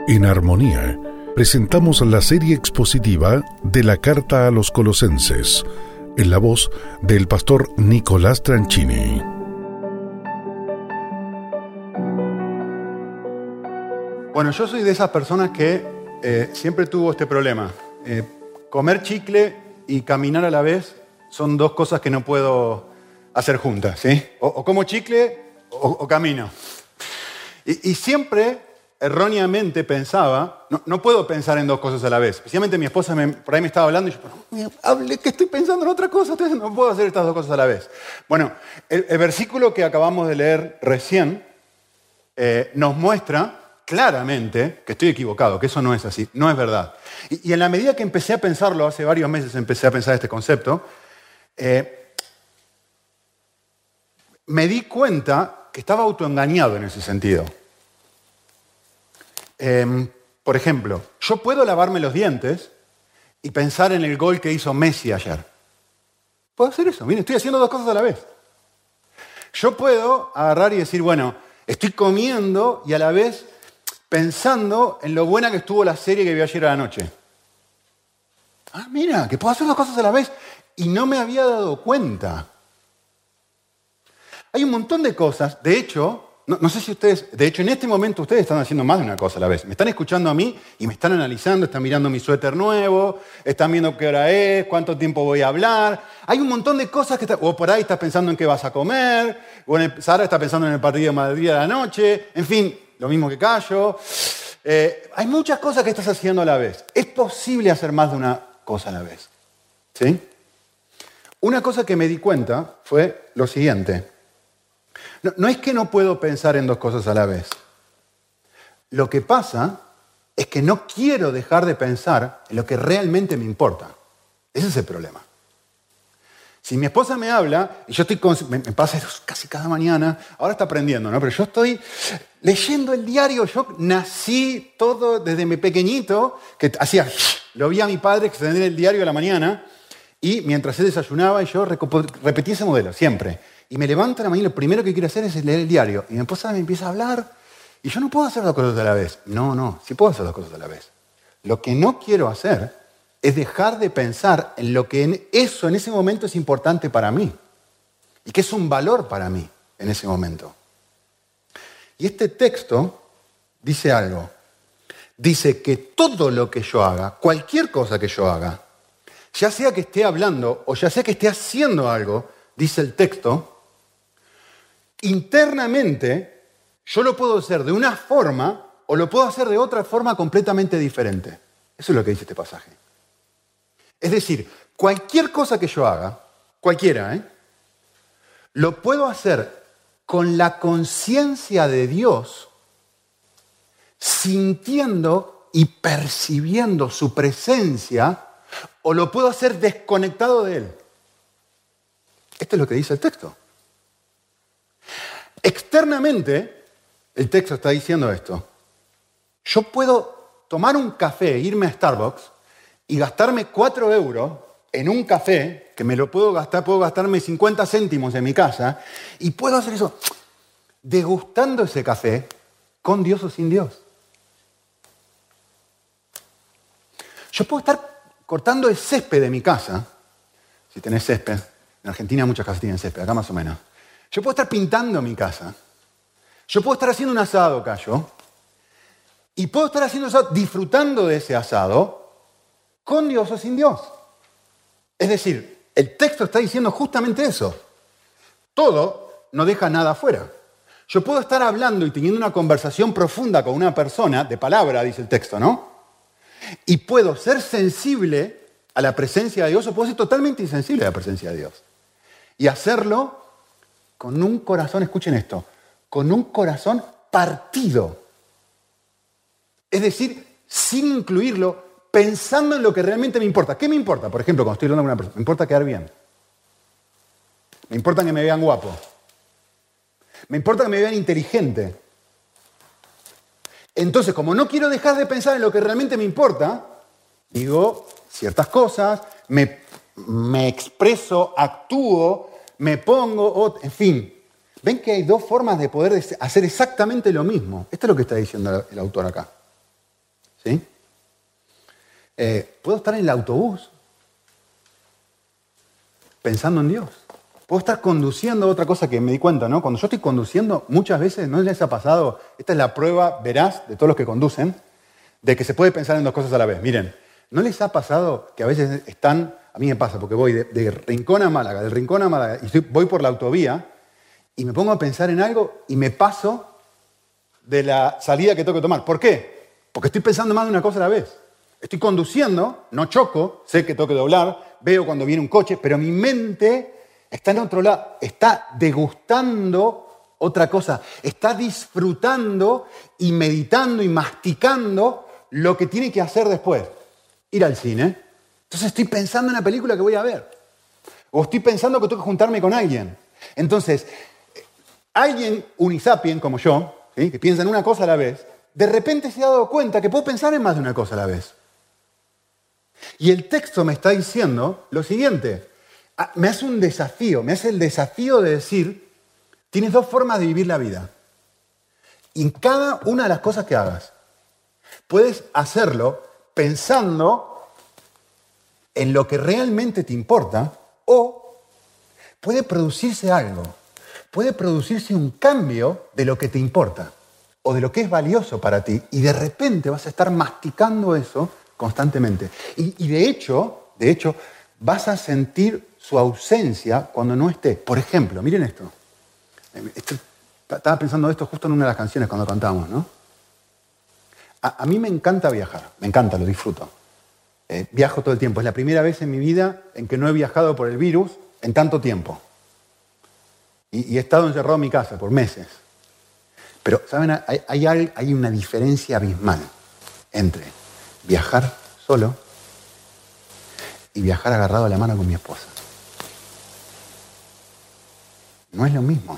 En Armonía, presentamos la serie expositiva de la Carta a los Colosenses, en la voz del pastor Nicolás Tranchini. Bueno, yo soy de esas personas que siempre tuvo este problema. Comer chicle y caminar a la vez son dos cosas que no puedo hacer juntas, ¿sí? O como chicle o camino. Y siempre, erróneamente, pensaba, no puedo pensar en dos cosas a la vez. Especialmente mi esposa por ahí me estaba hablando y yo, hable que estoy pensando en otra cosa, entonces no puedo hacer estas dos cosas a la vez. Bueno, el versículo que acabamos de leer recién nos muestra claramente que estoy equivocado, que eso no es así, no es verdad. Y en la medida que empecé a pensarlo, hace varios meses empecé a pensar este concepto, me di cuenta que estaba autoengañado en ese sentido. Por ejemplo, yo puedo lavarme los dientes y pensar en el gol que hizo Messi ayer. Puedo hacer eso, miren, estoy haciendo dos cosas a la vez. Yo puedo agarrar y decir, bueno, estoy comiendo y a la vez pensando en lo buena que estuvo la serie que vi ayer a la noche. Ah, mira, que puedo hacer dos cosas a la vez y no me había dado cuenta. Hay un montón de cosas, de hecho, no sé si ustedes, de hecho en este momento ustedes están haciendo más de una cosa a la vez. Me están escuchando a mí y me están analizando, están mirando mi suéter nuevo, están viendo qué hora es, cuánto tiempo voy a hablar. Hay un montón de cosas que o por ahí estás pensando en qué vas a comer, o Sara está pensando en el partido de Madrid a la noche, en fin, lo mismo que Cayo. Hay muchas cosas que estás haciendo a la vez. Es posible hacer más de una cosa a la vez. ¿Sí? Una cosa que me di cuenta fue lo siguiente. No es que no puedo pensar en dos cosas a la vez. Lo que pasa es que no quiero dejar de pensar en lo que realmente me importa. Ese es el problema. Si mi esposa me habla, y yo me pasa eso casi cada mañana, ahora está aprendiendo, ¿no? Pero yo estoy leyendo el diario. Yo nací todo desde mi pequeñito, que hacía, lo vi a mi padre extender el diario a la mañana, y mientras él desayunaba, yo repetí ese modelo, siempre. Y me levanto a la mañana y lo primero que quiero hacer es leer el diario. Y mi esposa me empieza a hablar, y yo no puedo hacer dos cosas a la vez. No, sí puedo hacer dos cosas a la vez. Lo que no quiero hacer es dejar de pensar en lo que en ese momento es importante para mí y que es un valor para mí en ese momento. Y este texto dice algo. Dice que todo lo que yo haga, cualquier cosa que yo haga, ya sea que esté hablando o ya sea que esté haciendo algo, dice el texto, internamente yo lo puedo hacer de una forma o lo puedo hacer de otra forma completamente diferente. Eso es lo que dice este pasaje. Es decir, cualquier cosa que yo haga, cualquiera, lo puedo hacer con la conciencia de Dios, sintiendo y percibiendo su presencia, o lo puedo hacer desconectado de Él. Esto es lo que dice el texto. Externamente, el texto está diciendo esto. Yo puedo tomar un café, irme a Starbucks y gastarme 4 euros en un café, que me lo puedo gastarme 50 céntimos en mi casa, y puedo hacer eso degustando ese café con Dios o sin Dios. Yo puedo estar cortando el césped de mi casa, si tenés césped. En Argentina muchas casas tienen césped, acá más o menos. Yo puedo estar pintando mi casa. Yo puedo estar haciendo un asado, Cayo. Y puedo estar haciendo asado, disfrutando de ese asado, con Dios o sin Dios. Es decir, el texto está diciendo justamente eso. Todo no deja nada afuera. Yo puedo estar hablando y teniendo una conversación profunda con una persona, de palabra, dice el texto, ¿no? Y puedo ser sensible a la presencia de Dios o puedo ser totalmente insensible a la presencia de Dios. Y hacerlo con un corazón, escuchen esto, con un corazón partido. Es decir, sin incluirlo, pensando en lo que realmente me importa. ¿Qué me importa? Por ejemplo, cuando estoy hablando con una persona, me importa quedar bien. Me importa que me vean guapo. Me importa que me vean inteligente. Entonces, como no quiero dejar de pensar en lo que realmente me importa, digo ciertas cosas, me expreso, actúo, me pongo, en fin. ¿Ven que hay dos formas de poder hacer exactamente lo mismo? Esto es lo que está diciendo el autor acá. ¿sí? Puedo estar en el autobús pensando en Dios. Puedo estar conduciendo, otra cosa que me di cuenta, ¿no? Cuando yo estoy conduciendo, muchas veces, ¿no les ha pasado? Esta es la prueba veraz de todos los que conducen, de que se puede pensar en dos cosas a la vez. Miren, ¿no les ha pasado que a veces están, a mí me pasa, porque voy de Rincón a Málaga, del Rincón a Málaga, y voy por la autovía, y me pongo a pensar en algo, y me paso de la salida que tengo que tomar. ¿Por qué? Porque estoy pensando más de una cosa a la vez. Estoy conduciendo, no choco, sé que tengo que doblar, veo cuando viene un coche, pero mi mente está en otro lado, está degustando otra cosa, está disfrutando y meditando y masticando lo que tiene que hacer después. Ir al cine. Entonces estoy pensando en la película que voy a ver. O estoy pensando que tengo que juntarme con alguien. Entonces, alguien unisapien como yo, ¿sí?, que piensa en una cosa a la vez, de repente se ha dado cuenta que puedo pensar en más de una cosa a la vez. Y el texto me está diciendo lo siguiente. Me hace un desafío, me hace el desafío de decir, tienes dos formas de vivir la vida. Y en cada una de las cosas que hagas, puedes hacerlo pensando en lo que realmente te importa, o puede producirse algo, puede producirse un cambio de lo que te importa o de lo que es valioso para ti, y de repente vas a estar masticando eso constantemente. Y de hecho, vas a sentir su ausencia cuando no esté. Por ejemplo, miren esto. Estaba pensando esto justo en una de las canciones cuando cantamos, ¿no? A mí me encanta viajar, me encanta, lo disfruto. Viajo todo el tiempo. Es la primera vez en mi vida en que no he viajado por el virus en tanto tiempo. Y he estado encerrado en mi casa por meses. Pero, ¿saben? Hay una diferencia abismal entre viajar solo y viajar agarrado a la mano con mi esposa. No es lo mismo.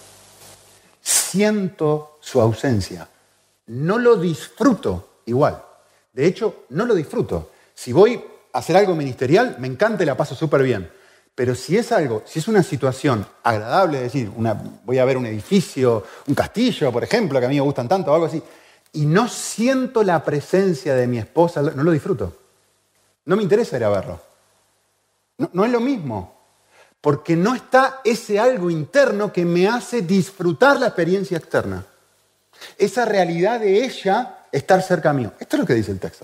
Siento su ausencia. No lo disfruto igual. De hecho, no lo disfruto. Si voy a hacer algo ministerial, me encanta y la paso súper bien. Pero si es una situación agradable, es decir, voy a ver un edificio, un castillo, por ejemplo, que a mí me gustan tanto, o algo así, y no siento la presencia de mi esposa, no lo disfruto. No me interesa ir a verlo. No es lo mismo. Porque no está ese algo interno que me hace disfrutar la experiencia externa. Esa realidad de ella estar cerca mío. Esto es lo que dice el texto.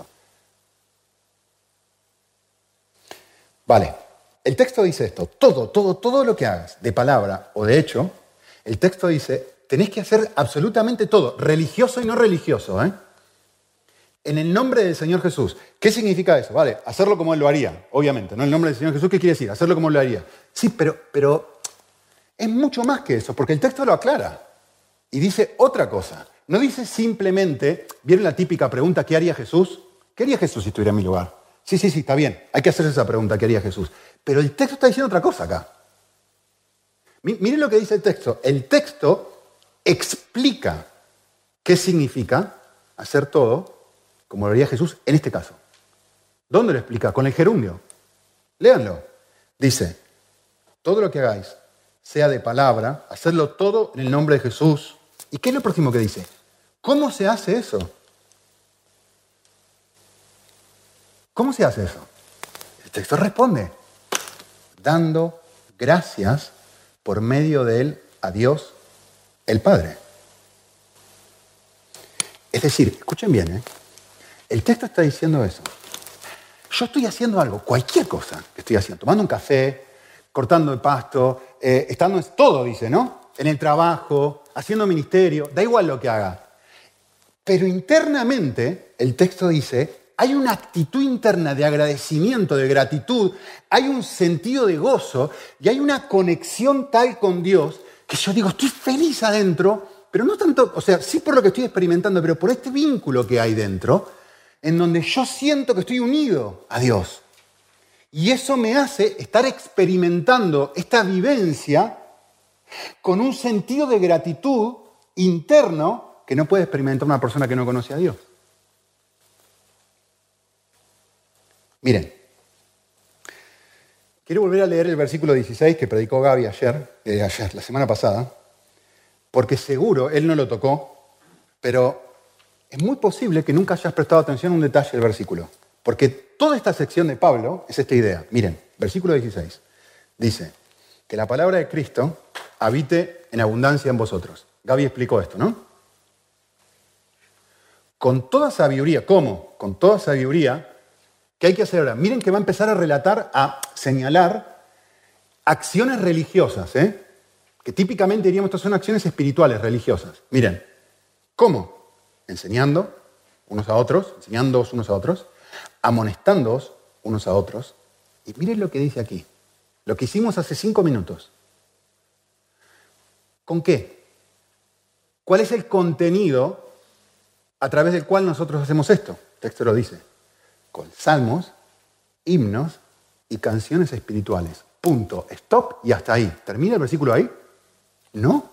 Vale, el texto dice esto. Todo lo que hagas, de palabra o de hecho, el texto dice, tenés que hacer absolutamente todo, religioso y no religioso, en el nombre del Señor Jesús. ¿Qué significa eso? Vale, hacerlo como Él lo haría, obviamente, ¿no? El nombre del Señor Jesús, ¿qué quiere decir? Hacerlo como Él lo haría. Sí, pero es mucho más que eso, porque el texto lo aclara. Y dice otra cosa. No dice simplemente, ¿vieron la típica pregunta, ¿qué haría Jesús? ¿Qué haría Jesús si estuviera en mi lugar? Sí, está bien, hay que hacerse esa pregunta, ¿qué haría Jesús? Pero el texto está diciendo otra cosa acá. Miren lo que dice el texto. El texto explica qué significa hacer todo como lo haría Jesús en este caso. ¿Dónde lo explica? Con el gerundio. Léanlo. Dice, todo lo que hagáis, sea de palabra, hacerlo todo en el nombre de Jesús. ¿Y qué es lo próximo que dice? ¿Cómo se hace eso? ¿Cómo se hace eso? El texto responde, dando gracias por medio de él a Dios, el Padre. Es decir, escuchen bien, el texto está diciendo eso. Yo estoy haciendo algo, cualquier cosa que estoy haciendo, tomando un café, cortando el pasto, estando en todo, dice, ¿no? En el trabajo, haciendo ministerio, da igual lo que haga. Pero internamente, el texto dice, hay una actitud interna de agradecimiento, de gratitud, hay un sentido de gozo y hay una conexión tal con Dios que yo digo, estoy feliz adentro, pero no tanto, o sea, sí por lo que estoy experimentando, pero por este vínculo que hay dentro, en donde yo siento que estoy unido a Dios. Y eso me hace estar experimentando esta vivencia con un sentido de gratitud interno que no puede experimentar una persona que no conoce a Dios. Miren, quiero volver a leer el versículo 16 que predicó Gaby la semana pasada, porque seguro él no lo tocó, pero es muy posible que nunca hayas prestado atención a un detalle del versículo. Porque toda esta sección de Pablo es esta idea. Miren, versículo 16. Dice que la palabra de Cristo habite en abundancia en vosotros. Gaby explicó esto, ¿no? Con toda sabiduría. ¿Cómo? Con toda sabiduría. ¿Qué hay que hacer ahora? Miren que va a empezar a relatar, a señalar acciones religiosas, que típicamente diríamos estas son acciones espirituales, religiosas. Miren, ¿cómo? Enseñándoos unos a otros, amonestándoos unos a otros. Y miren lo que dice aquí, lo que hicimos hace 5 minutos. ¿Con qué? ¿Cuál es el contenido a través del cual nosotros hacemos esto? El texto lo dice. Con salmos, himnos y canciones espirituales. Punto. Stop y hasta ahí. ¿Termina el versículo ahí? No.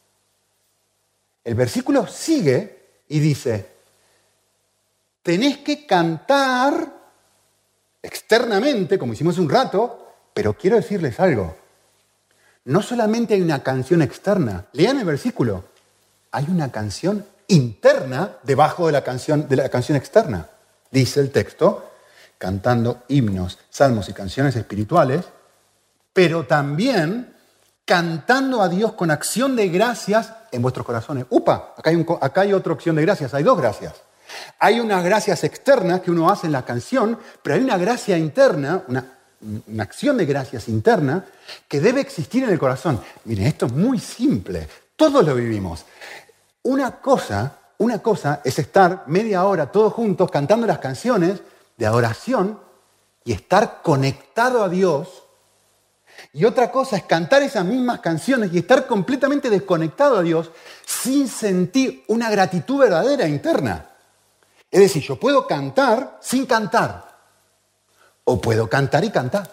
El versículo sigue y dice, tenés que cantar externamente, como hicimos un rato, pero quiero decirles algo. No solamente hay una canción externa, lean el versículo, hay una canción interna debajo de la canción externa. Dice el texto, cantando himnos, salmos y canciones espirituales, pero también cantando a Dios con acción de gracias en vuestros corazones. ¡Upa! Acá hay otra acción de gracias, hay 2 gracias. Hay unas gracias externas que uno hace en la canción, pero hay una gracia interna, una acción de gracias interna que debe existir en el corazón. Miren, esto es muy simple, todos lo vivimos. Una cosa es estar media hora todos juntos cantando las canciones de adoración y estar conectado a Dios. Y otra cosa es cantar esas mismas canciones y estar completamente desconectado a Dios sin sentir una gratitud verdadera interna. Es decir, yo puedo cantar sin cantar. O puedo cantar y cantar.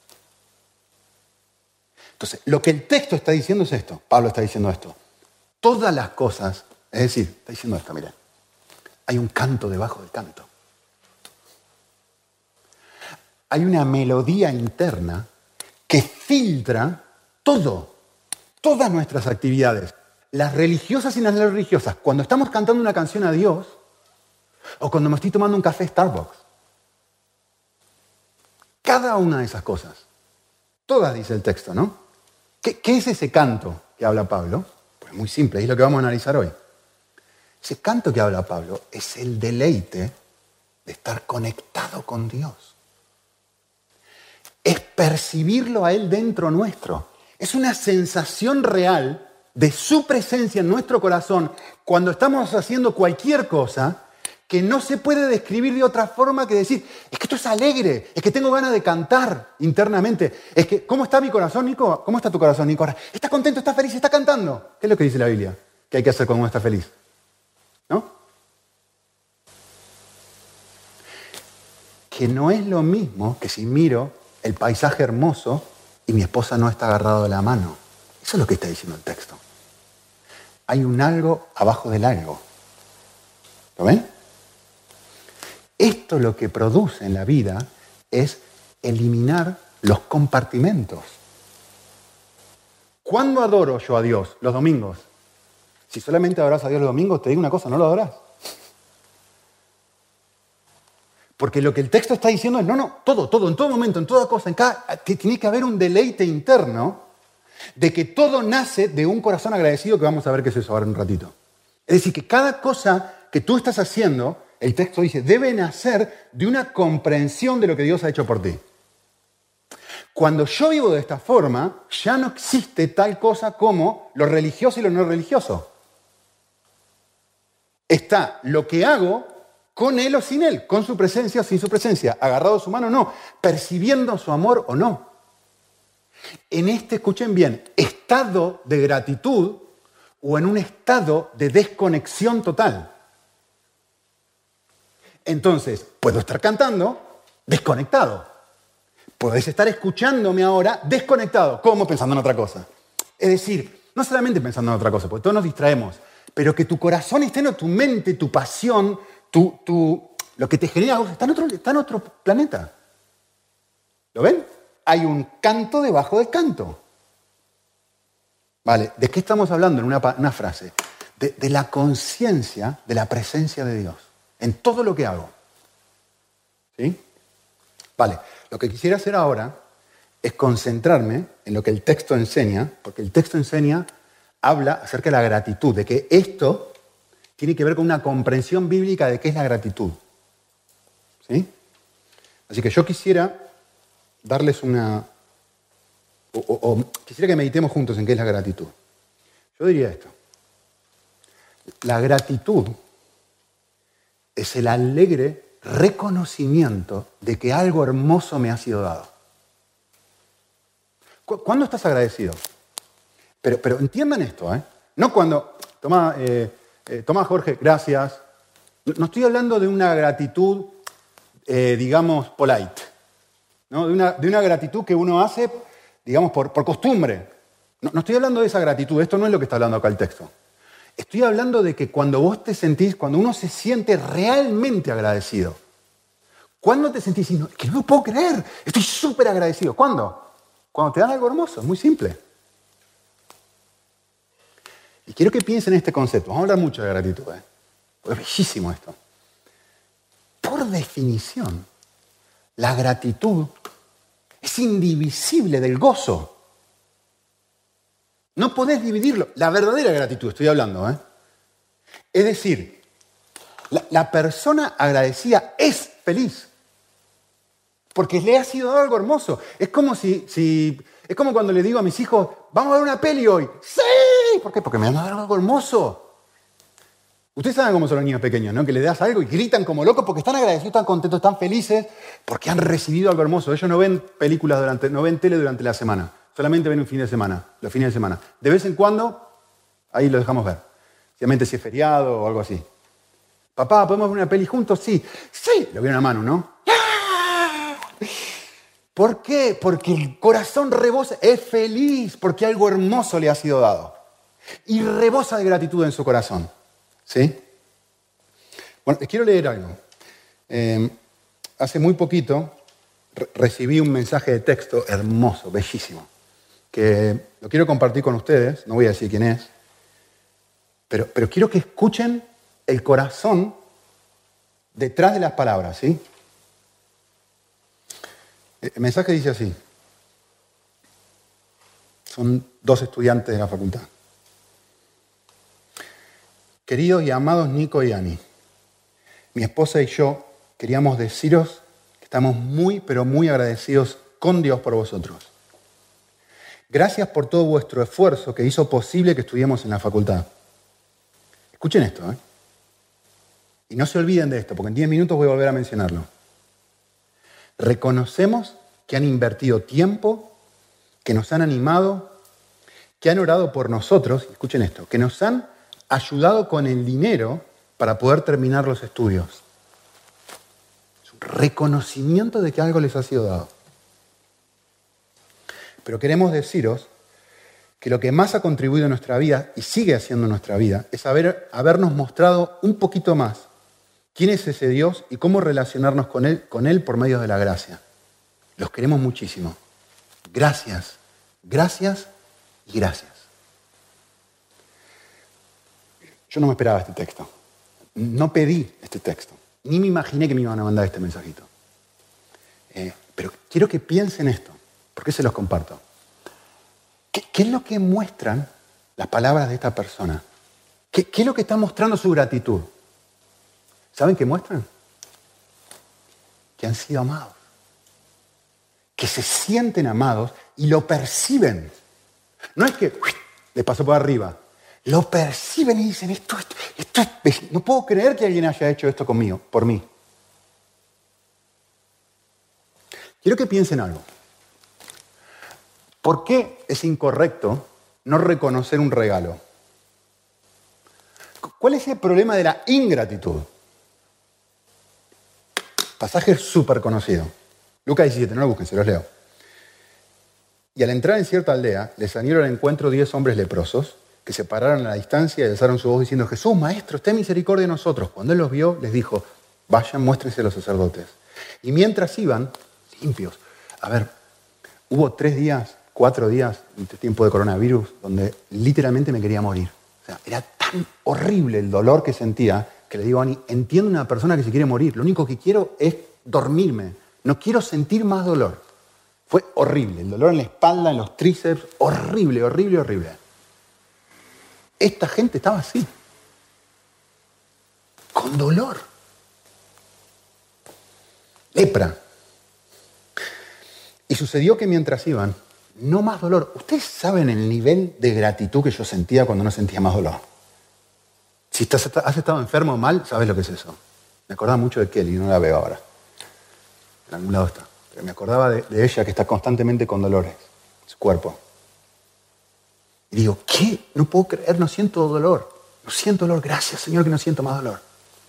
Entonces, lo que el texto está diciendo es esto. Pablo está diciendo esto. Todas las cosas, es decir, está diciendo esto, miren. Hay un canto debajo del canto. Hay una melodía interna que filtra todas nuestras actividades, las religiosas y las no religiosas. Cuando estamos cantando una canción a Dios, o cuando me estoy tomando un café Starbucks. Cada una de esas cosas. Todas, dice el texto, ¿no? ¿Qué es ese canto que habla Pablo? Pues muy simple, es lo que vamos a analizar hoy. Ese canto que habla Pablo es el deleite de estar conectado con Dios. Es percibirlo a Él dentro nuestro. Es una sensación real de su presencia en nuestro corazón cuando estamos haciendo cualquier cosa que no se puede describir de otra forma que decir, es que esto es alegre, es que tengo ganas de cantar internamente. Es que, ¿cómo está mi corazón, Nico? ¿Cómo está tu corazón, Nico? ¿Está contento, está feliz, está cantando? ¿Qué es lo que dice la Biblia? ¿Qué hay que hacer cuando uno está feliz? ¿No? Que no es lo mismo que si miro el paisaje hermoso y mi esposa no está agarrado de la mano. Eso es lo que está diciendo el texto. Hay un algo abajo del algo. ¿Lo ven? Esto lo que produce en la vida es eliminar los compartimentos. ¿Cuándo adoro yo a Dios? Los domingos. Si solamente adoras a Dios los domingos, te digo una cosa, no lo adorás. Porque lo que el texto está diciendo es, todo, en todo momento, en toda cosa, tiene que haber un deleite interno de que todo nace de un corazón agradecido, que vamos a ver qué es eso ahora en un ratito. Es decir, que cada cosa que tú estás haciendo, el texto dice, debe nacer de una comprensión de lo que Dios ha hecho por ti. Cuando yo vivo de esta forma, ya no existe tal cosa como lo religioso y lo no religioso. Está lo que hago con Él o sin Él, con su presencia o sin su presencia, agarrado a su mano o no, percibiendo su amor o no. En este, escuchen bien, estado de gratitud o en un estado de desconexión total. Entonces, puedo estar cantando desconectado. Podés estar escuchándome ahora desconectado. ¿Cómo? Pensando en otra cosa. Es decir, no solamente pensando en otra cosa, porque todos nos distraemos, pero que tu corazón esté en tu mente, tu pasión, lo que te genera vos está en otro planeta. ¿Lo ven? Hay un canto debajo del canto. Vale, ¿de qué estamos hablando en una frase? de la conciencia de la presencia de Dios en todo lo que hago. ¿Sí? Vale, lo que quisiera hacer ahora es concentrarme en lo que el texto enseña, porque el texto habla acerca de la gratitud, de que esto tiene que ver con una comprensión bíblica de qué es la gratitud. ¿Sí? Así que yo quisiera darles quisiera que meditemos juntos en qué es la gratitud. Yo diría esto. La gratitud es el alegre reconocimiento de que algo hermoso me ha sido dado. ¿Cuándo estás agradecido? Pero entiendan esto, ¿eh? No cuando, toma Jorge, gracias. No estoy hablando de una gratitud, digamos, polite, ¿no? De una gratitud que uno hace, digamos, por costumbre. No estoy hablando de esa gratitud, esto no es lo que está hablando acá el texto. Estoy hablando de que cuando cuando uno se siente realmente agradecido. ¿Cuándo te sentís diciendo, que no lo puedo creer, estoy súper agradecido? ¿Cuándo? Cuando te dan algo hermoso, es muy simple. Y quiero que piensen en este concepto. Vamos a hablar mucho de gratitud, porque es bellísimo esto. Por definición, la gratitud es indivisible del gozo. No podés dividirlo. La verdadera gratitud, estoy hablando, ¿eh? Es decir, la persona agradecida es feliz. Porque le ha sido dado algo hermoso. Es como es como cuando le digo a mis hijos, vamos a ver una peli hoy. ¡Sí! ¿Por qué? Porque me han dado algo hermoso. Ustedes saben cómo son los niños pequeños, ¿no? Que le das algo y gritan como locos porque están agradecidos, están contentos, están felices, porque han recibido algo hermoso. Ellos no ven no ven tele durante la semana. Solamente ven los fines de semana. De vez en cuando, ahí lo dejamos ver. Obviamente si es feriado o algo así. Papá, ¿podemos ver una peli juntos? Sí. Sí, lo vieron a mano, ¿no? ¿Por qué? Porque el corazón rebosa, es feliz, porque algo hermoso le ha sido dado. Y rebosa de gratitud en su corazón. ¿Sí? Bueno, les quiero leer algo. Hace muy poquito recibí un mensaje de texto hermoso, bellísimo, que lo quiero compartir con ustedes, no voy a decir quién es, pero quiero que escuchen el corazón detrás de las palabras, ¿sí? El mensaje dice así. Son 2 estudiantes de la facultad. Queridos y amados Nico y Ani, mi esposa y yo queríamos deciros que estamos muy, pero muy agradecidos con Dios por vosotros. Gracias por todo vuestro esfuerzo que hizo posible que estudiemos en la facultad. Escuchen esto, ¿eh? Y no se olviden de esto, porque en 10 minutos voy a volver a mencionarlo. Reconocemos que han invertido tiempo, que nos han animado, que han orado por nosotros, escuchen esto, que nos han ayudado con el dinero para poder terminar los estudios. Es un reconocimiento de que algo les ha sido dado. Pero queremos deciros que lo que más ha contribuido en nuestra vida y sigue haciendo en nuestra vida es habernos mostrado un poquito más quién es ese Dios y cómo relacionarnos con Él por medio de la gracia. Los queremos muchísimo. Gracias, gracias y gracias. Yo no me esperaba este texto. No pedí este texto. Ni me imaginé que me iban a mandar este mensajito. Pero quiero que piensen esto. ¿Por qué se los comparto? ¿Qué es lo que muestran las palabras de esta persona? ¿Qué es lo que está mostrando su gratitud? ¿Saben qué muestran? Que han sido amados. Que se sienten amados y lo perciben. No es que les pasó por arriba. Lo perciben y dicen, esto es, no puedo creer que alguien haya hecho esto conmigo, por mí. Quiero que piensen algo. ¿Por qué es incorrecto no reconocer un regalo? ¿Cuál es el problema de la ingratitud? Pasaje súper conocido. Lucas 17, no lo busquen, se los leo. Y al entrar en cierta aldea, les salieron al encuentro 10 hombres leprosos que se pararon a la distancia y alzaron su voz diciendo, Jesús, Maestro, ten misericordia de nosotros. Cuando él los vio, les dijo, vayan, muéstrense a los sacerdotes. Y mientras iban, limpios. A ver, hubo 3 días, 4 días, en este tiempo de coronavirus, donde literalmente me quería morir. O sea, era tan horrible el dolor que sentía que le digo a Ani, entiendo una persona que se quiere morir. Lo único que quiero es dormirme. No quiero sentir más dolor. Fue horrible. El dolor en la espalda, en los tríceps. Horrible, horrible, horrible. Esta gente estaba así. Con dolor. Lepra. Y sucedió que mientras iban, no más dolor. ¿Ustedes saben el nivel de gratitud que yo sentía cuando no sentía más dolor? Si has estado enfermo o mal, sabes lo que es eso. Me acordaba mucho de Kelly, no la veo ahora. En algún lado está. Pero me acordaba de ella que está constantemente con dolores, su cuerpo. Y digo, ¿qué? No puedo creer, no siento dolor. No siento dolor, gracias Señor que no siento más dolor.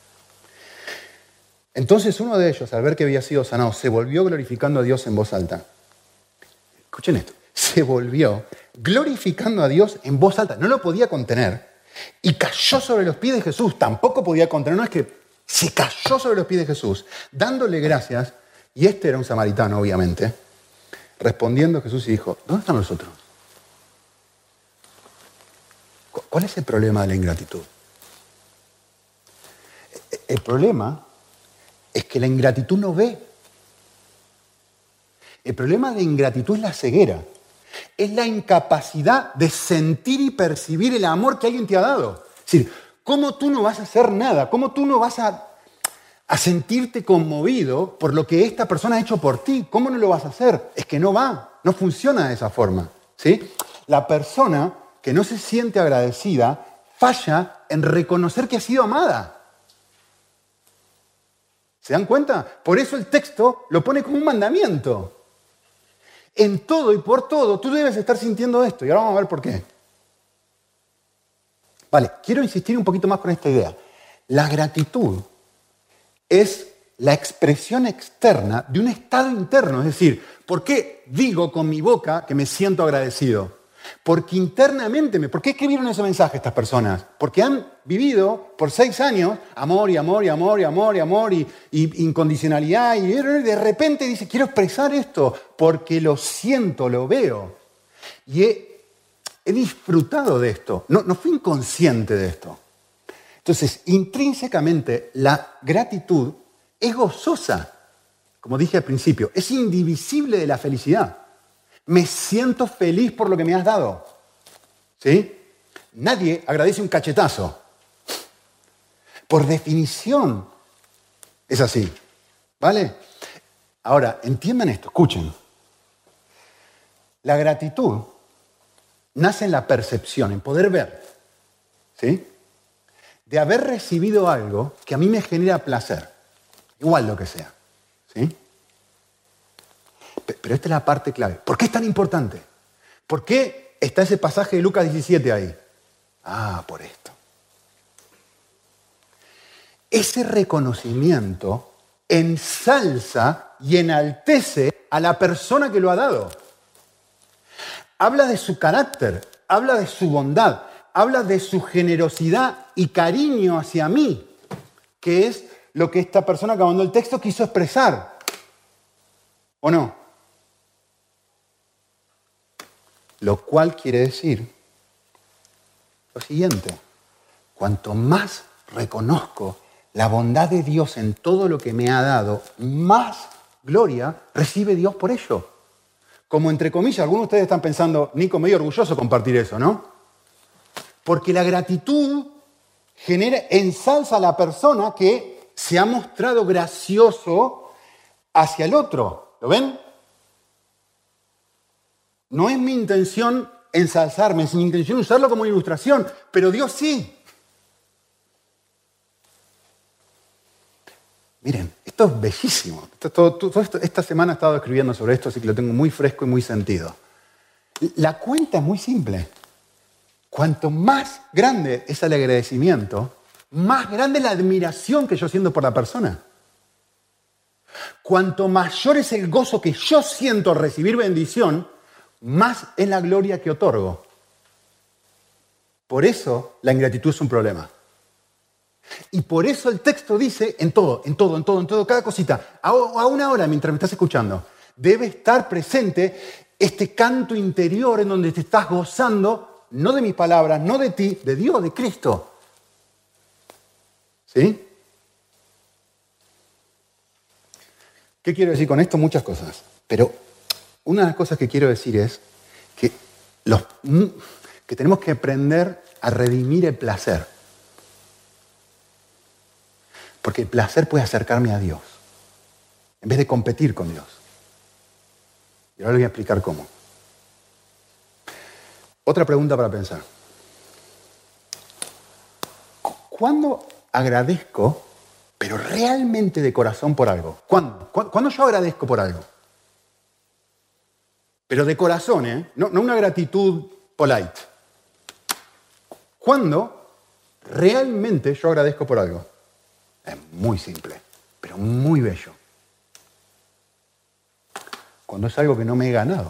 Entonces uno de ellos, al ver que había sido sanado, se volvió glorificando a Dios en voz alta. Escuchen esto. Se volvió glorificando a Dios en voz alta. No lo podía contener. Y cayó sobre los pies de Jesús. Tampoco podía contener. No es que se cayó sobre los pies de Jesús, dándole gracias. Y este era un samaritano, obviamente. Respondiendo Jesús y dijo, ¿dónde están los otros? ¿Cuál es el problema de la ingratitud? El problema es que la ingratitud no ve. El problema de la ingratitud es la ceguera. Es la incapacidad de sentir y percibir el amor que alguien te ha dado. Es decir, ¿cómo tú no vas a hacer nada? ¿Cómo tú no vas a sentirte conmovido por lo que esta persona ha hecho por ti? ¿Cómo no lo vas a hacer? Es que no va, no funciona de esa forma. ¿Sí? La persona que no se siente agradecida falla en reconocer que ha sido amada. ¿Se dan cuenta? Por eso el texto lo pone como un mandamiento. En todo y por todo, tú debes estar sintiendo esto. Y ahora vamos a ver por qué. Vale, quiero insistir un poquito más con esta idea. La gratitud es la expresión externa de un estado interno. Es decir, ¿por qué digo con mi boca que me siento agradecido? Porque internamente, ¿por qué escribieron ese mensaje estas personas? Porque han vivido por 6 años amor y amor y amor y amor y amor y incondicionalidad y de repente dice, quiero expresar esto porque lo siento, lo veo. Y he disfrutado de esto, no fui inconsciente de esto. Entonces, intrínsecamente, la gratitud es gozosa, como dije al principio, es indivisible de la felicidad. Me siento feliz por lo que me has dado. ¿Sí? Nadie agradece un cachetazo. Por definición, es así. ¿Vale? Ahora, entiendan esto, escuchen. La gratitud nace en la percepción, en poder ver. ¿Sí? De haber recibido algo que a mí me genera placer. Igual lo que sea. ¿Sí? Pero esta es la parte clave. ¿Por qué es tan importante? ¿Por qué está ese pasaje de Lucas 17 ahí? Por esto. Ese reconocimiento ensalza y enaltece a la persona que lo ha dado. Habla de su carácter, habla de su bondad, habla de su generosidad y cariño hacia mí, que es lo que esta persona que mandó el texto quiso expresar. ¿O no? Lo cual quiere decir lo siguiente: cuanto más reconozco la bondad de Dios en todo lo que me ha dado, más gloria recibe Dios por ello. Como entre comillas, algunos de ustedes están pensando, Nico, medio orgulloso compartir eso, ¿no? Porque la gratitud ensalza a la persona que se ha mostrado gracioso hacia el otro. ¿Lo ven? No es mi intención ensalzarme, es mi intención usarlo como ilustración, pero Dios sí. Miren, esto es bellísimo. Esta semana he estado escribiendo sobre esto, así que lo tengo muy fresco y muy sentido. La cuenta es muy simple. Cuanto más grande es el agradecimiento, más grande es la admiración que yo siento por la persona. Cuanto mayor es el gozo que yo siento al recibir bendición, más es la gloria que otorgo. Por eso la ingratitud es un problema. Y por eso el texto dice en todo, cada cosita, aún ahora mientras me estás escuchando, debe estar presente este canto interior en donde te estás gozando no de mis palabras, no de ti, de Dios, de Cristo. ¿Sí? ¿Qué quiero decir con esto? Muchas cosas. Pero una de las cosas que quiero decir es que tenemos que aprender a redimir el placer. Porque el placer puede acercarme a Dios, en vez de competir con Dios. Y ahora les voy a explicar cómo. Otra pregunta para pensar. ¿Cuándo agradezco, pero realmente de corazón por algo? ¿Cuándo? ¿Cuándo yo agradezco por algo? Pero de corazón, ¿eh? No una gratitud polite. ¿Cuándo realmente yo agradezco por algo? Es muy simple, pero muy bello. Cuando es algo que no me he ganado.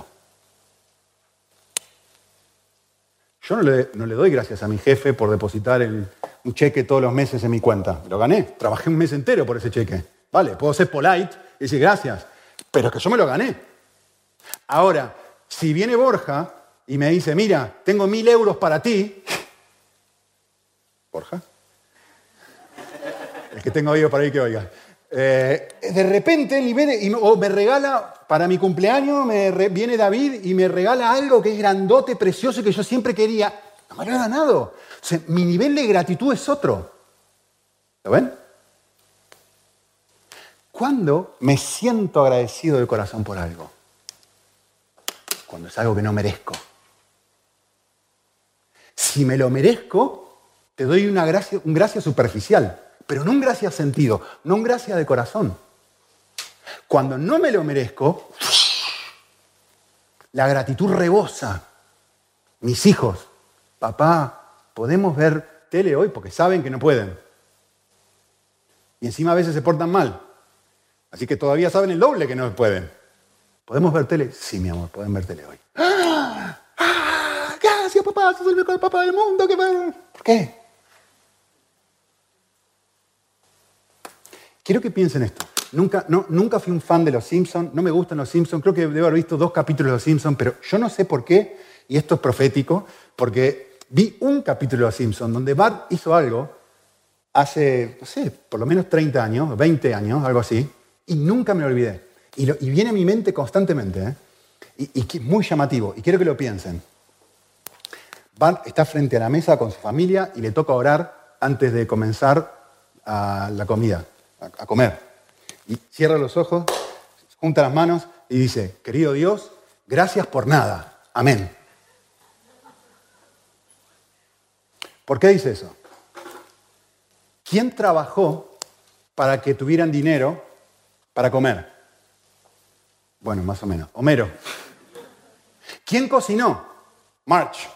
Yo no le doy gracias a mi jefe por depositar un cheque todos los meses en mi cuenta. Lo gané. Trabajé un mes entero por ese cheque. Vale, puedo ser polite y decir gracias, pero es que yo me lo gané. Ahora, si viene Borja y me dice, mira, tengo 1.000 euros para ti. ¿Borja? El que tenga oído para ahí que oiga. De repente, o me regala, para mi cumpleaños, viene David y me regala algo que es grandote, precioso, que yo siempre quería. No me lo he ganado. O sea, mi nivel de gratitud es otro. ¿Lo ven? ¿Cuándo me siento agradecido de corazón por algo? Cuando es algo que no merezco. Si me lo merezco, te doy un gracia superficial. Pero no un gracia sentido, no un gracia de corazón. Cuando no me lo merezco, la gratitud rebosa. Mis hijos, papá, ¿podemos ver tele hoy? Porque saben que no pueden. Y encima a veces se portan mal. Así que todavía saben el doble que no pueden. ¿Podemos ver tele? Sí, mi amor, pueden ver tele hoy. ¡Ah! ¡Ah! Gracias, papá, sos el mejor papá del mundo. ¿Por qué? Quiero que piensen esto. Nunca fui un fan de Los Simpsons, no me gustan Los Simpsons, creo que debo haber visto 2 capítulos de Los Simpsons, pero yo no sé por qué, y esto es profético, porque vi un capítulo de Los Simpsons donde Bart hizo algo hace, no sé, por lo menos 30 años, 20 años, algo así, y nunca me lo olvidé. Y viene a mi mente constantemente, ¿eh? Y es muy llamativo, y quiero que lo piensen. Bart está frente a la mesa con su familia y le toca orar antes de comenzar la comida. A comer. Y cierra los ojos, junta las manos y dice, querido Dios, gracias por nada. Amén. ¿Por qué dice eso? ¿Quién trabajó para que tuvieran dinero para comer? Bueno, más o menos. Homero. ¿Quién cocinó? Marge.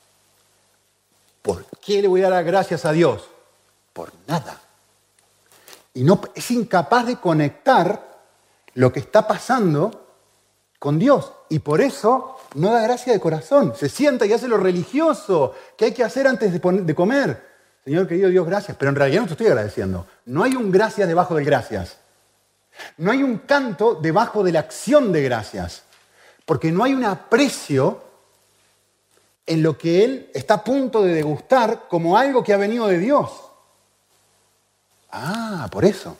¿Por qué le voy a dar gracias a Dios? Por nada. Y no, es incapaz de conectar lo que está pasando con Dios. Y por eso no da gracia de corazón. Se sienta y hace lo religioso que hay que hacer antes de comer. Señor querido Dios, gracias. Pero en realidad no te estoy agradeciendo. No hay un gracias debajo del gracias. No hay un canto debajo de la acción de gracias. Porque no hay un aprecio en lo que Él está a punto de degustar como algo que ha venido de Dios. Ah, por eso.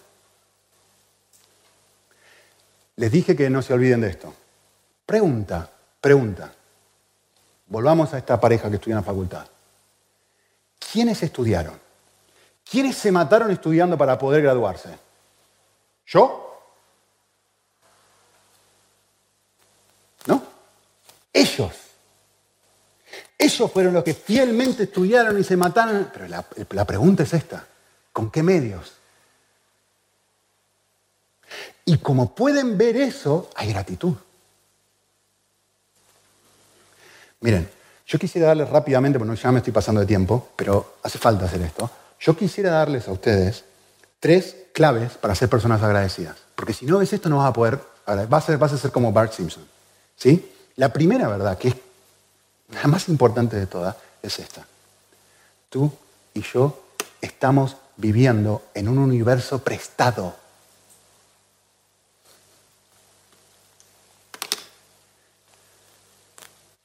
Les dije que no se olviden de esto. Pregunta. Volvamos a esta pareja que estudia en la facultad. ¿Quiénes estudiaron? ¿Quiénes se mataron estudiando para poder graduarse? ¿Yo? ¿No? Ellos. Ellos fueron los que fielmente estudiaron y se mataron. Pero la pregunta es esta. ¿Con qué medios? Y como pueden ver eso, hay gratitud. Miren, yo quisiera darles rápidamente, porque ya me estoy pasando de tiempo, pero hace falta hacer esto. Yo quisiera darles a ustedes 3 claves para ser personas agradecidas. Porque si no ves esto no vas a poder, vas a ser como Bart Simpson. ¿Sí? La primera verdad, que es la más importante de todas, es esta. Tú y yo estamos viviendo en un universo prestado.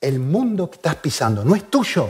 el mundo que estás pisando no es tuyo.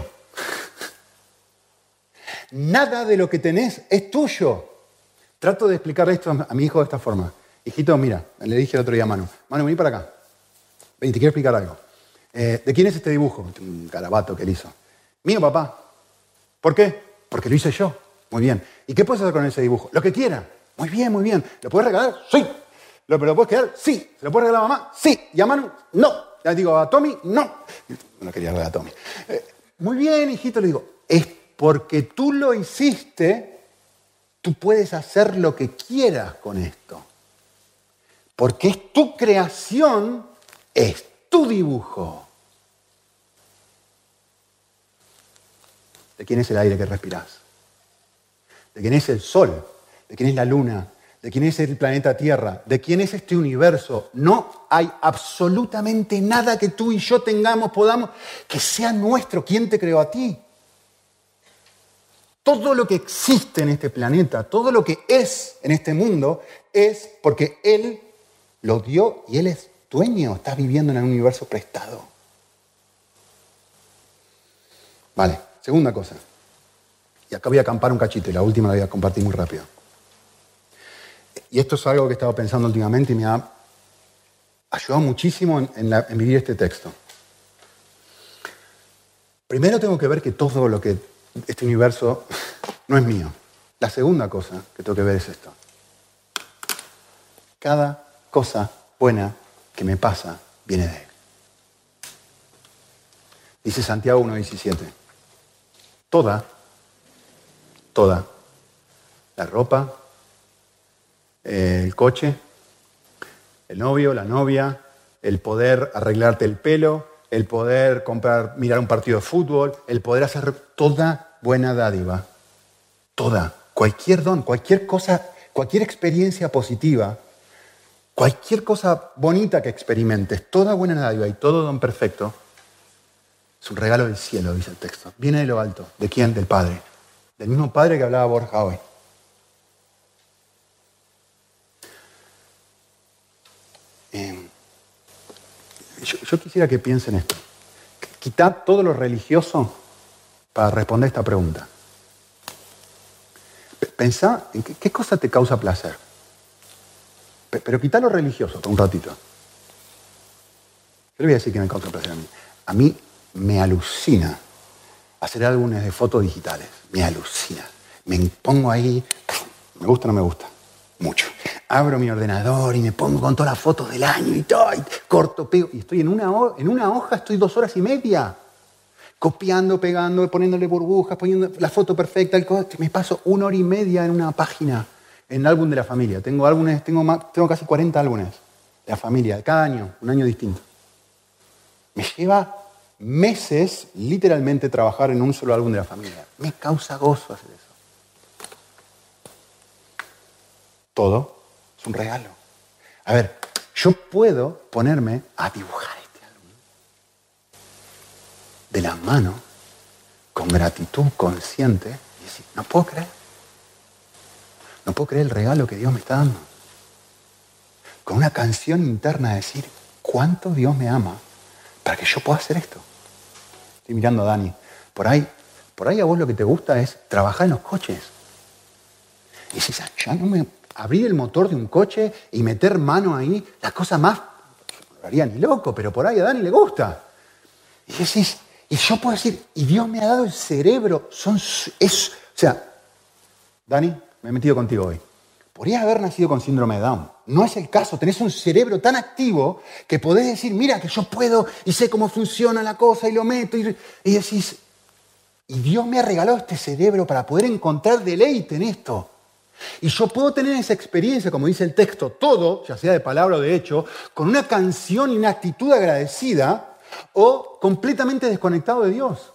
Nada de lo que tenés es tuyo. Trato de explicarle esto a mi hijo de esta forma. Hijito, mira, le dije el otro día a Manu, vení para acá. Vení, te quiero explicar algo. ¿De quién es este dibujo? Un garabato que él hizo. Mío, papá. ¿Por qué? Porque lo hice yo. Muy bien. ¿Y qué puedes hacer con ese dibujo? Lo que quiera. Muy bien, muy bien. ¿Lo puedes regalar? Sí. ¿Lo puedes quedar? Sí. ¿Se lo puedes regalar a mamá? Sí. ¿Y a Manu? No. Le digo, ¿a Tommy? No. No quería regalar a Tommy. Muy bien, hijito, le digo. Es porque tú lo hiciste, tú puedes hacer lo que quieras con esto. Porque es tu creación, es tu dibujo. ¿De quién es el aire que respirás? ¿De quién es el sol? ¿De quién es la luna? ¿De quién es el planeta Tierra? ¿De quién es este universo? No hay absolutamente nada que tú y yo tengamos, podamos, que sea nuestro. ¿Quién te creó a ti? Todo lo que existe en este planeta, todo lo que es en este mundo, es porque Él lo dio y Él es dueño. Estás viviendo en un universo prestado. Vale, segunda cosa. Y acá voy a acampar un cachito y la última la voy a compartir muy rápido. Y esto es algo que he estado pensando últimamente y me ha ayudado muchísimo en vivir este texto. Primero tengo que ver que todo lo que este universo no es mío. La segunda cosa que tengo que ver es esto. Cada cosa buena que me pasa viene de Él. Dice Santiago 1:17. Toda, la ropa, el coche, el novio, la novia, el poder arreglarte el pelo, el poder mirar un partido de fútbol, el poder hacer toda buena dádiva, toda, cualquier don, cualquier cosa, cualquier experiencia positiva, cualquier cosa bonita que experimentes, toda buena dádiva y todo don perfecto, es un regalo del cielo, dice el texto. Viene de lo alto. ¿De quién? Del Padre. Del mismo Padre que hablaba Borja hoy. Yo quisiera que piensen esto. Quitad todo lo religioso para responder esta pregunta. Pensá en qué cosa te causa placer. Pero quitá lo religioso por un ratito. Yo le voy a decir que me causa placer a mí. A mí me alucina hacer álbumes de fotos digitales. Me alucina. Me pongo ahí, me gusta o no me gusta, mucho. Abro mi ordenador y me pongo con todas las fotos del año y todo, y corto, pego. Y estoy en una hoja, estoy 2 horas y media. Copiando, pegando, poniéndole burbujas, poniendo la foto perfecta. Me paso 1 hora y media en una página, en el álbum de la familia. Tengo casi 40 álbumes de la familia, de cada año, un año distinto. Me lleva meses, literalmente, trabajar en un solo álbum de la familia. Me causa gozo hacer eso. Todo es un regalo. A ver, yo puedo ponerme a dibujar este álbum de la mano, con gratitud consciente, y decir, no puedo creer el regalo que Dios me está dando. Con una canción interna de decir, cuánto Dios me ama para que yo pueda hacer esto. Estoy mirando a Dani. Por ahí a vos lo que te gusta es trabajar en los coches. Y dices, ya no me... Abrir el motor de un coche y meter mano ahí, la cosa más... No lo haría ni loco, pero por ahí a Dani le gusta. Y decís, y yo puedo decir, y Dios me ha dado el cerebro. O sea, Dani, me he metido contigo hoy. Podrías haber nacido con síndrome de Down. No es el caso. Tenés un cerebro tan activo que podés decir, mira, que yo puedo y sé cómo funciona la cosa y lo meto. Y decís, y Dios me ha regalado este cerebro para poder encontrar deleite en esto. Y yo puedo tener esa experiencia, como dice el texto, todo, ya sea de palabra o de hecho, con una canción y una actitud agradecida o completamente desconectado de Dios.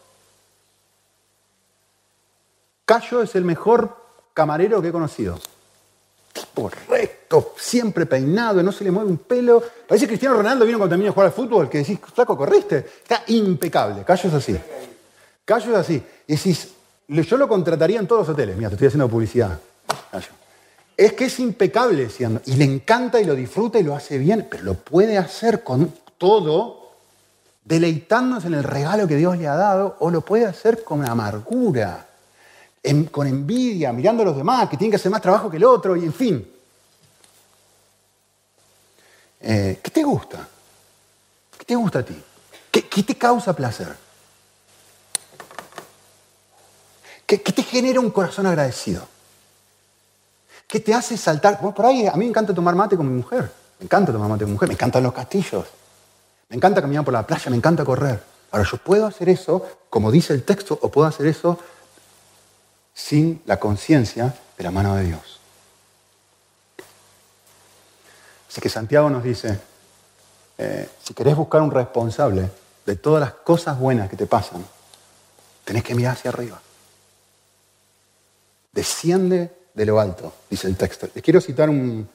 Cayo es el mejor camarero que he conocido. Tipo recto, siempre peinado, no se le mueve un pelo. Parece que Cristiano Ronaldo vino cuando terminó de jugar al fútbol, que decís, flaco, corriste. Está impecable. Cayo es así. Cayo es así. Y decís, yo lo contrataría en todos los hoteles. Mira, te estoy haciendo publicidad. Cayo. Es que es impecable, y le encanta y lo disfruta y lo hace bien, pero lo puede hacer con todo deleitándose en el regalo que Dios le ha dado, o lo puede hacer con amargura, con envidia, mirando a los demás, que tienen que hacer más trabajo que el otro, y en fin. ¿Qué te gusta? ¿Qué te gusta a ti? ¿Qué te causa placer? ¿Qué te genera un corazón agradecido? ¿Qué te hace saltar? Por ahí, a mí me encanta tomar mate con mi mujer. Me encanta tomar mate con mi mujer. Me encantan los castillos. Me encanta caminar por la playa. Me encanta correr. Ahora, yo puedo hacer eso, como dice el texto, o puedo hacer eso sin la conciencia de la mano de Dios. Así que Santiago nos dice, si querés buscar un responsable de todas las cosas buenas que te pasan, tenés que mirar hacia arriba. Desciende de lo alto, dice el texto. Les quiero citar les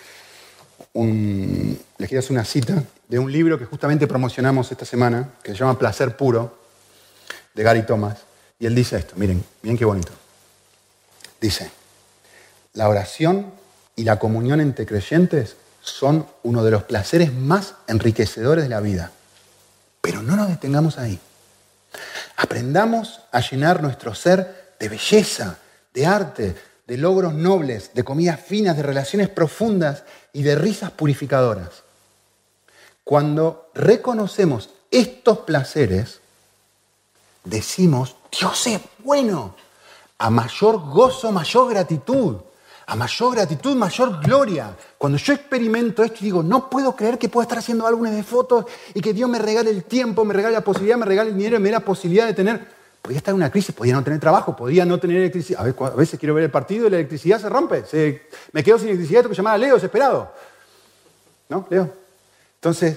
quiero hacer una cita de un libro que justamente promocionamos esta semana, que se llama Placer Puro, de Gary Thomas. Y él dice esto, miren qué bonito. Dice, la oración y la comunión entre creyentes son uno de los placeres más enriquecedores de la vida. Pero no nos detengamos ahí. Aprendamos a llenar nuestro ser de belleza, de arte, de logros nobles, de comidas finas, de relaciones profundas y de risas purificadoras. Cuando reconocemos estos placeres, decimos, Dios es bueno. A mayor gozo, mayor gratitud. A mayor gratitud, mayor gloria. Cuando yo experimento esto y digo, no puedo creer que pueda estar haciendo álbumes de fotos y que Dios me regale el tiempo, me regale la posibilidad, me regale el dinero y me dé la posibilidad de tener... Podía estar en una crisis, podía no tener trabajo, podía no tener electricidad. A veces quiero ver el partido y la electricidad se rompe. Me quedo sin electricidad, tengo que llamar a Leo desesperado. ¿No, Leo? Entonces,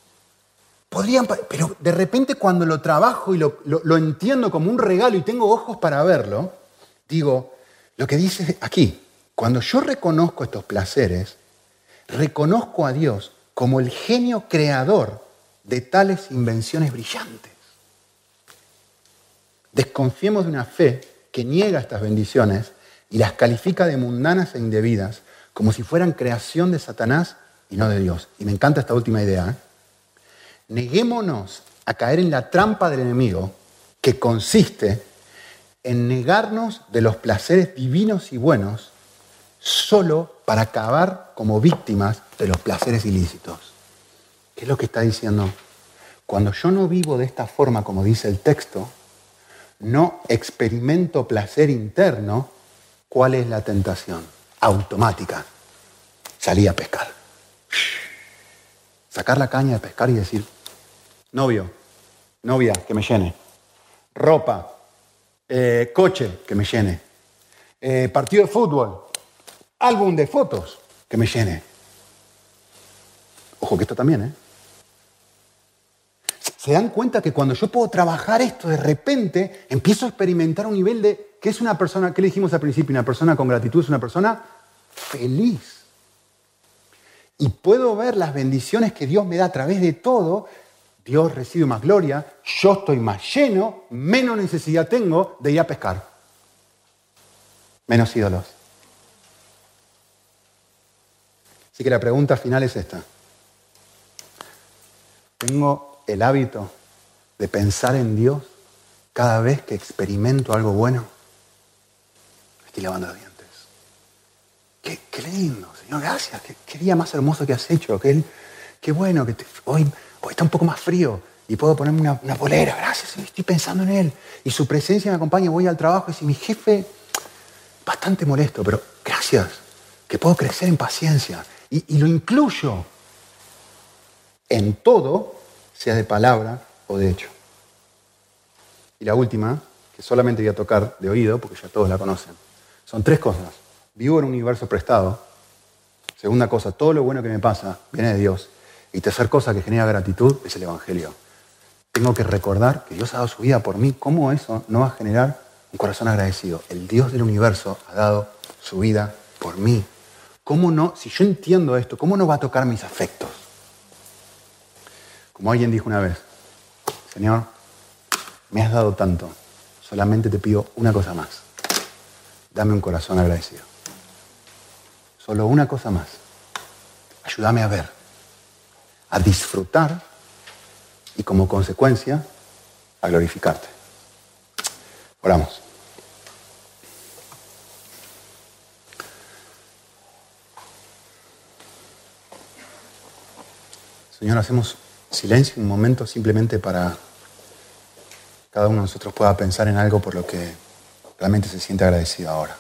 pero de repente cuando lo trabajo y lo entiendo como un regalo y tengo ojos para verlo, digo, lo que dice aquí, cuando yo reconozco estos placeres, reconozco a Dios como el genio creador de tales invenciones brillantes. Desconfiemos de una fe que niega estas bendiciones y las califica de mundanas e indebidas, como si fueran creación de Satanás y no de Dios. Y me encanta esta última idea. Neguémonos a caer en la trampa del enemigo, que consiste en negarnos de los placeres divinos y buenos solo para acabar como víctimas de los placeres ilícitos. ¿Qué es lo que está diciendo? Cuando yo no vivo de esta forma, como dice el texto, no experimento placer interno, ¿cuál es la tentación? Automática. Salí a pescar. Sacar la caña de pescar y decir, novio, novia, que me llene. Ropa, coche, que me llene. Partido de fútbol, álbum de fotos, que me llene. Ojo que esto también, ¿Se dan cuenta que cuando yo puedo trabajar esto, de repente empiezo a experimentar un nivel de... ¿Qué es una persona? ¿Qué le dijimos al principio? Una persona con gratitud es una persona feliz. Y puedo ver las bendiciones que Dios me da a través de todo. Dios recibe más gloria, yo estoy más lleno, menos necesidad tengo de ir a pescar. Menos ídolos. Así que la pregunta final es esta. ¿Tengo el hábito de pensar en Dios cada vez que experimento algo bueno? Me estoy lavando los dientes. Qué lindo, Señor, gracias. Qué día más hermoso que has hecho. Qué bueno que hoy está un poco más frío y puedo ponerme una polera. Gracias, estoy pensando en Él. Y su presencia me acompaña. Voy al trabajo y si mi jefe, bastante molesto, pero gracias, que puedo crecer en paciencia. Y lo incluyo en todo, sea de palabra o de hecho. Y la última, que solamente voy a tocar de oído, porque ya todos la conocen, son 3 cosas. Vivo en un universo prestado. Segunda cosa, todo lo bueno que me pasa viene de Dios. Y tercera cosa que genera gratitud es el Evangelio. Tengo que recordar que Dios ha dado su vida por mí. ¿Cómo eso no va a generar un corazón agradecido? El Dios del universo ha dado su vida por mí. ¿Cómo no? Si yo entiendo esto, ¿cómo no va a tocar mis afectos? Como alguien dijo una vez, Señor, me has dado tanto, solamente te pido una cosa más. Dame un corazón agradecido. Solo una cosa más. Ayúdame a ver, a disfrutar y como consecuencia a glorificarte. Oramos. Señor, hacemos silencio un momento simplemente para que cada uno de nosotros pueda pensar en algo por lo que realmente se siente agradecido ahora.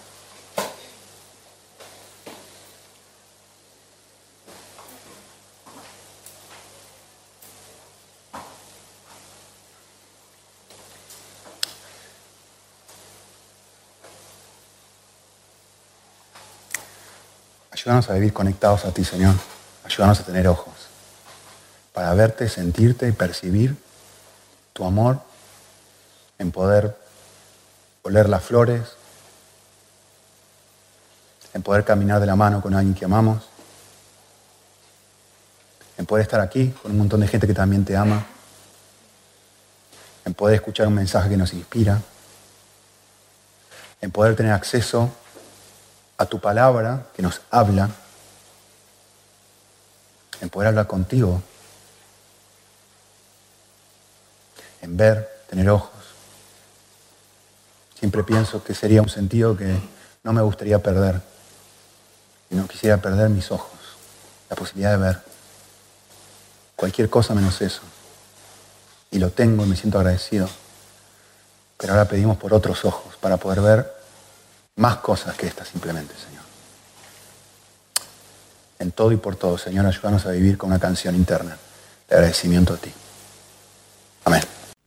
Ayúdanos a vivir conectados a ti, Señor. Ayúdanos a tener ojos para verte, sentirte y percibir tu amor, en poder oler las flores, en poder caminar de la mano con alguien que amamos, en poder estar aquí con un montón de gente que también te ama, en poder escuchar un mensaje que nos inspira, en poder tener acceso a tu palabra que nos habla, en poder hablar contigo, en ver, tener ojos. Siempre pienso que sería un sentido que no me gustaría perder. Y no quisiera perder mis ojos, la posibilidad de ver cualquier cosa menos eso. Y lo tengo y me siento agradecido. Pero ahora pedimos por otros ojos para poder ver más cosas que estas simplemente, Señor. En todo y por todo, Señor, ayúdanos a vivir con una canción interna de agradecimiento a ti. Amén.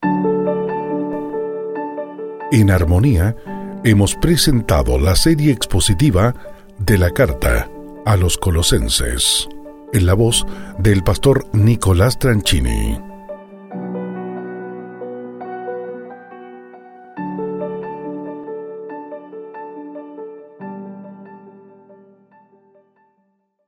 En Armonía hemos presentado la serie expositiva de la Carta a los Colosenses, en la voz del pastor Nicolás Tranchini.